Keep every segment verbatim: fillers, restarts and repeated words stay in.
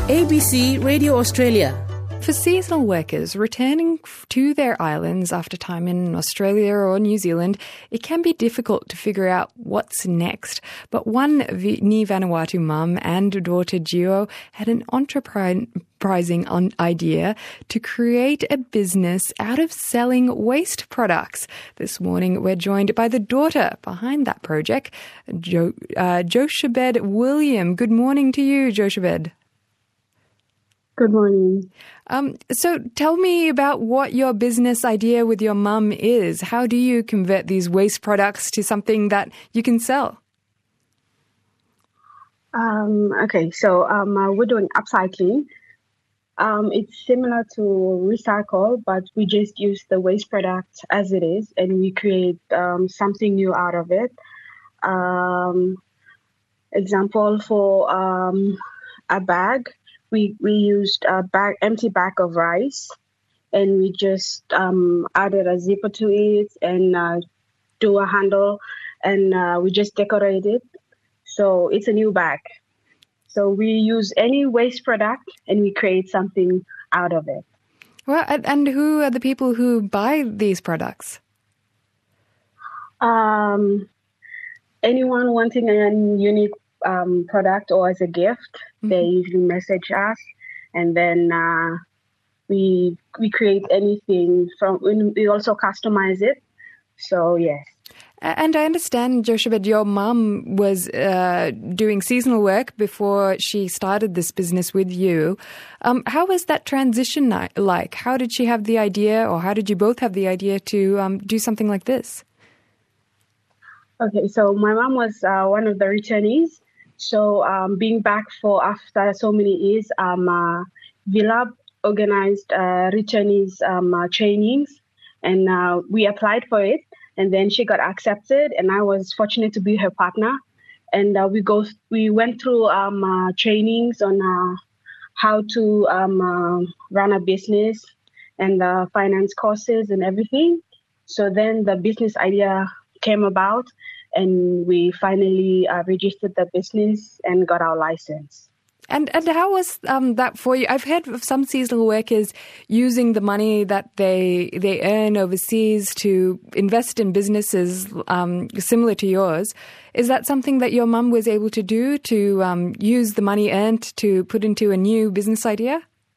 A B C Radio Australia. For seasonal workers returning to their islands after time in Australia or New Zealand, it can be difficult to figure out what's next. But one Ni Vanuatu mum and daughter duo had an enterprising idea to create a business out of selling waste products. This morning, we're joined by the daughter behind that project, jo- uh, Jochebed William. Good morning to you, Jochebed. Good morning. Um, so tell me about what your business idea with your mum is. How do you convert these waste products to something that you can sell? Um, okay, so um, uh, we're doing upcycling. Um, it's similar to recycle, but we just use the waste product as it is, and we create um, something new out of it. Um, example for um, a bag. We we used a bag, empty bag of rice, and we just um, added a zipper to it and uh, do a handle, and uh, we just decorate it. So it's a new bag. So we use any waste product and we create something out of it. Well, and who are the people who buy these products? Um, anyone wanting a unique Um, product or as a gift, mm-hmm. They usually message us, and then uh, we we create anything from. We also customize it. So yes. And I understand, Jochebed, your mum was uh, doing seasonal work before she started this business with you. Um, how was that transition like? How did she have the idea, or how did you both have the idea to um, do something like this? Okay, so my mom was uh, one of the returnees. So um, being back for after so many years, um, uh, VLAB organized uh, returnees um, uh, trainings, and uh, we applied for it, and then she got accepted, and I was fortunate to be her partner, and uh, we go we went through um, uh, trainings on uh, how to um, uh, run a business and the finance courses and everything. So then the business idea came about, and we finally uh, registered the business and got our license. And and how was um, that for you? I've heard of some seasonal workers using the money that they they earn overseas to invest in businesses um, similar to yours. Is that something that your mum was able to do, to um, use the money earned to put into a new business idea?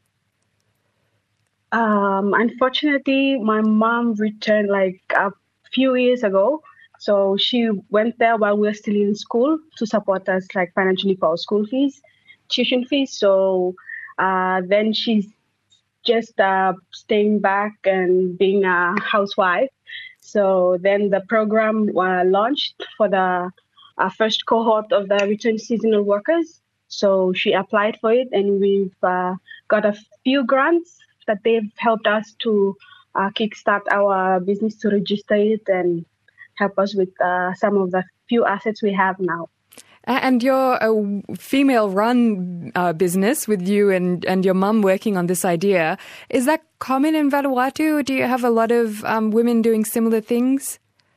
Um, unfortunately, my mom returned like a few years ago. So she went there while we were still in school to support us like financially for our school fees, tuition fees. So uh, then she's just uh, staying back and being a housewife. So then the program uh, launched for the uh, first cohort of the return seasonal workers. So she applied for it, and we've uh, got a few grants that they've helped us to uh, kickstart our business, to register it and help us with uh, some of the few assets we have now. And you're a female-run uh, business with you and, and your mum working on this idea. Is that common in Vanuatu, or do you have a lot of um, women doing similar things?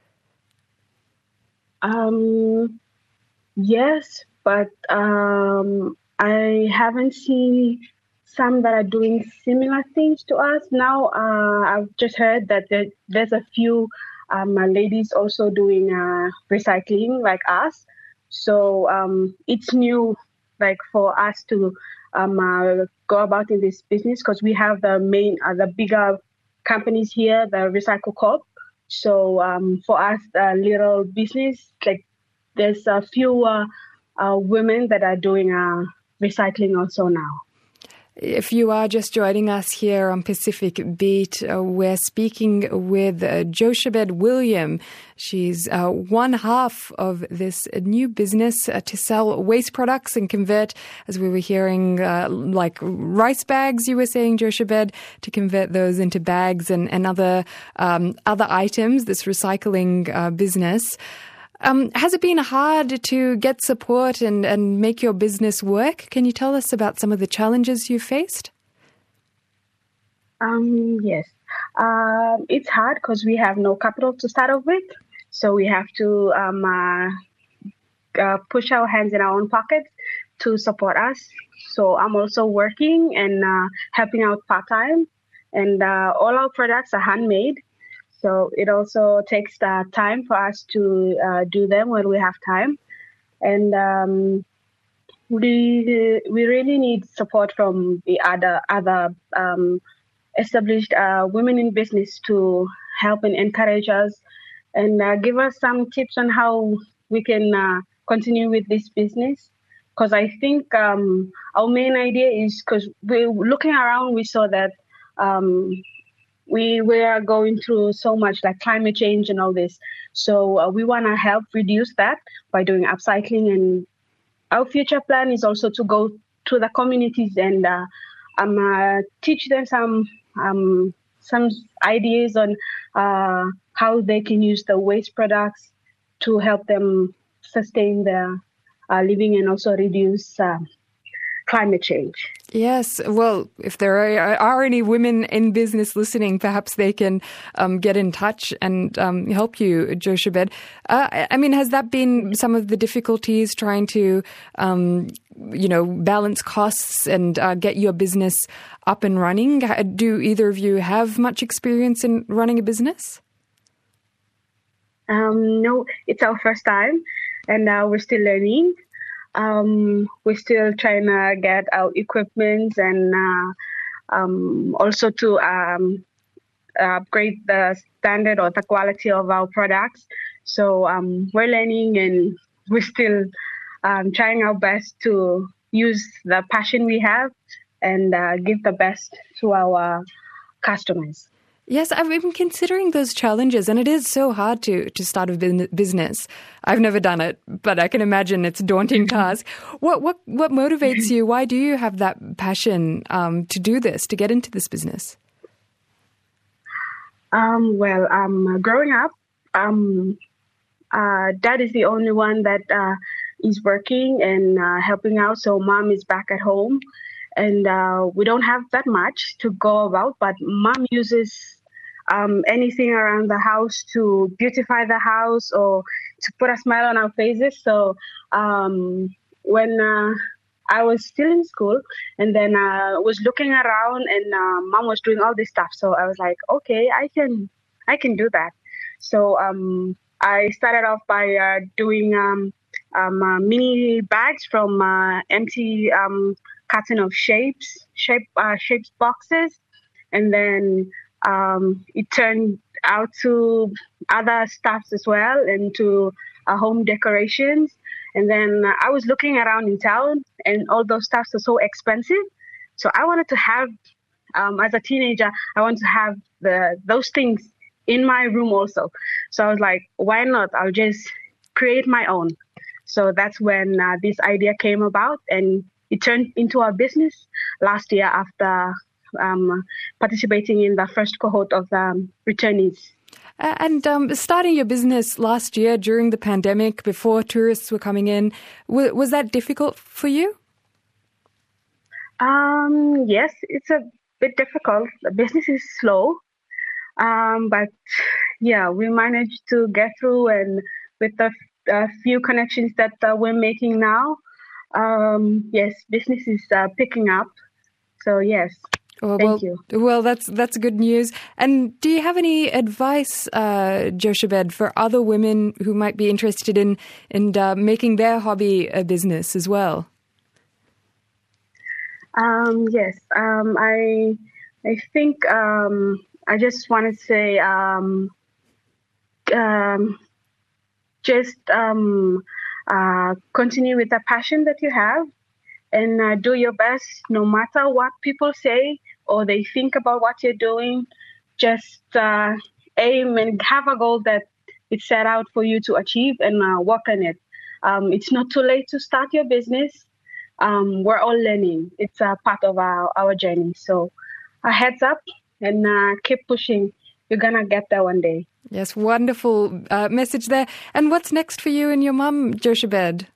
Um, yes, but um, I haven't seen some that are doing similar things to us. Now, uh, I've just heard that there, there's a few Um, uh, ladies also doing uh, recycling like us. So um, it's new, like for us to um, uh, go about in this business, because we have the main, uh, the bigger companies here, the Recycle Corp. So um, for us, uh, little business, like there's a few uh, uh, women that are doing uh, recycling also now. If you are just joining us here on Pacific Beat, uh, we're speaking with uh, Jochebed William. She's uh, one half of this new business uh, to sell waste products and convert, as we were hearing, uh, like rice bags, you were saying, Jochebed, to convert those into bags and, and other, um, other items, this recycling uh, business. Um, has it been hard to get support and, and make your business work? Can you tell us about some of the challenges you faced? Um, yes. Um, it's hard because we have no capital to start off with. So we have to um, uh, uh, push our hands in our own pockets. to support us. So I'm also working and uh, helping out part-time. And uh, all our products are handmade. So it also takes the time for us to uh, do them when we have time. And um, we we really need support from the other other um, established uh, women in business to help and encourage us and uh, give us some tips on how we can uh, continue with this business. Because I think um, our main idea is because we looking around, we saw that um, we were going through so much like climate change and all this. So uh, we want to help reduce that by doing upcycling. And our future plan is also to go to the communities and uh, um, uh, teach them some um, some ideas on uh, how they can use the waste products to help them sustain their uh, living and also reduce uh, climate change. Yes. Well, if there are, are any women in business listening, perhaps they can um, get in touch and um, help you, Jochebed. Uh, I mean, has that been some of the difficulties trying to, um, you know, balance costs and uh, get your business up and running? Do either of you have much experience in running a business? Um, no, it's our first time, and uh, we're still learning. Um, we're still trying to get our equipment and uh, um, also to um, upgrade the standard or the quality of our products. So um, we're learning, and we're still um, trying our best to use the passion we have and uh, give the best to our customers. Yes, I've been considering those challenges, and it is so hard to, to start a business. I've never done it, but I can imagine it's a daunting task. What what what motivates you? Why do you have that passion um, to do this, to get into this business? Um, well, um, growing up, um, uh, dad is the only one that uh, is working and uh, helping out, so mom is back at home. And uh, we don't have that much to go about, but mom uses um, anything around the house to beautify the house or to put a smile on our faces. So um, when uh, I was still in school and then I uh, was looking around and uh, mom was doing all this stuff. So I was like, okay, I can, I can do that. So um, I started off by uh, doing um, um, uh, mini bags from uh, empty um, carton of shapes, shape uh, shapes boxes, and then um, it turned out to other stuffs as well, and to uh, home decorations. And then I was looking around in town, and all those stuffs are so expensive. So I wanted to have, um, as a teenager, I wanted to have the those things in my room also. So I was like, why not? I'll just create my own. So that's when uh, this idea came about, and it turned into our business last year after um, participating in the first cohort of um, returnees. And um, starting your business last year during the pandemic, before tourists were coming in, w- was that difficult for you? Um, yes, it's a bit difficult. The business is slow, um, but yeah, we managed to get through, and with the uh, few connections that uh, we're making now, Um, yes, business is uh, picking up. So yes, well, thank well, you. Well, that's that's good news. And do you have any advice, uh, Jochebed, for other women who might be interested in in uh, making their hobby a business as well? Um, yes, um, I I think um, I just want to say um, um, just. Um, Uh, continue with the passion that you have, and uh, do your best no matter what people say or they think about what you're doing. Just uh, aim and have a goal that it's set out for you to achieve, and uh, work on it. Um, it's not too late to start your business. Um, we're all learning. It's a part of our, our journey. So a heads up, and uh, keep pushing. You're going to get there one day. Yes, wonderful uh, message there. And what's next for you and your mum, Jochebed?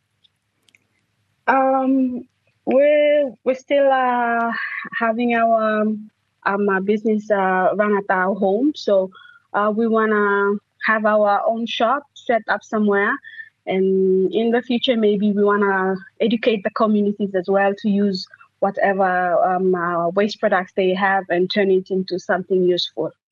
Um, we're we're still uh, having our um, uh, business uh, run at our home, so uh, we wanna have our own shop set up somewhere, And in the future, maybe we want to educate the communities as well to use whatever um, uh, waste products they have and turn it into something useful.